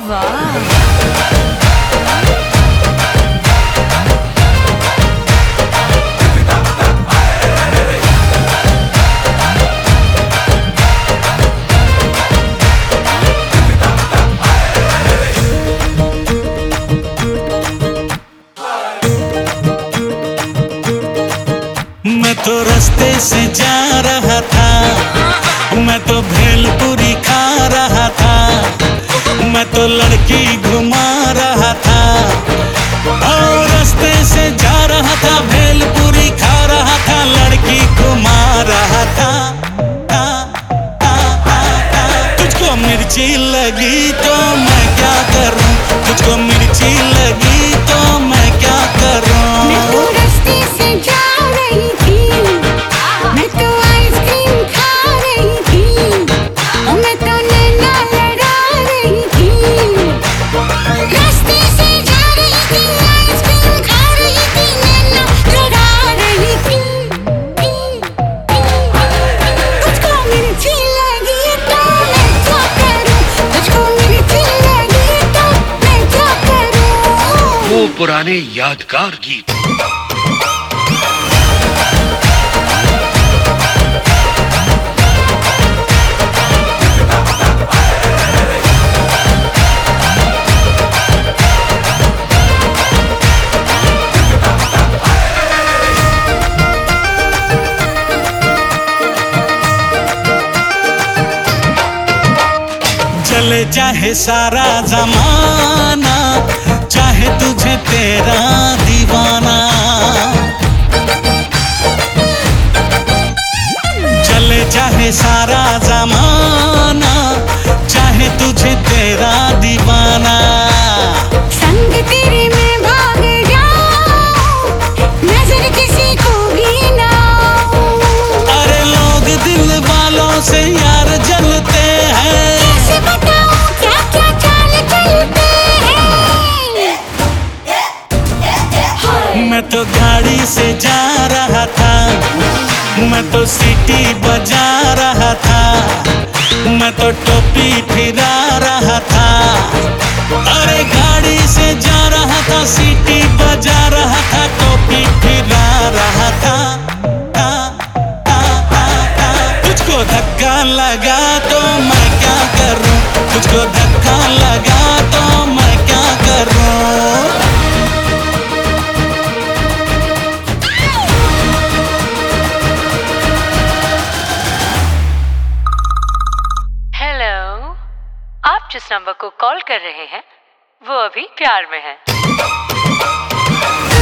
वाह। मैं तो रास्ते से जा रहा था, मैं तो भेलपुरी खा रहा था, मैं तो लड़की घुमा रहा था। और रास्ते से जा रहा था, भेलपुरी खा रहा था, लड़की घुमा रहा था। तुझको मिर्ची लगी तो मैं क्या करूं, तुझको मिर्ची लगी तो मैं क्या करूं। मैं तो रास्ते से जा रही थी, मैं तो आइसक्रीम खा रही थी, मैं तो नैना लड़ा रही थी। रास्ते से जा रही थी, आइसक्रीम खा रही थी, नैना लड़ा रही थी। तुझको मिर्ची लगी तो मैं क्या करूं, तुझको मिर्ची लगी तो मैं क्या करूं। वो पुराने यादगार गीत। चले चाहे सारा जमाना, चाहे तुझे तेरा दीवाना। चले चाहे सारा जमाना, चाहे तुझे तेरा दीवाना। संग तेरे में भाग जाऊं, नजर किसी को भी ना आऊं। अरे लोग दिल वालों से यार जलते हैं, कैसे बताऊं क्या क्या चाल चलते हैं। मैं तो गाड़ी से जा रहा था, मैं तो सीटी बजा रहा था, मैं तो टोपी फिरा रहा था। अरे गाड़ी से जा रहा था, सीटी बजा रहा था, टोपी फिरा रहा था। तुझको धक्का लगा तो मैं क्या करूं, तुझको धक्का लगा तो मैं क्या करूं। हेलो, आप जिस नंबर को कॉल कर रहे हैं वो अभी प्यार में है।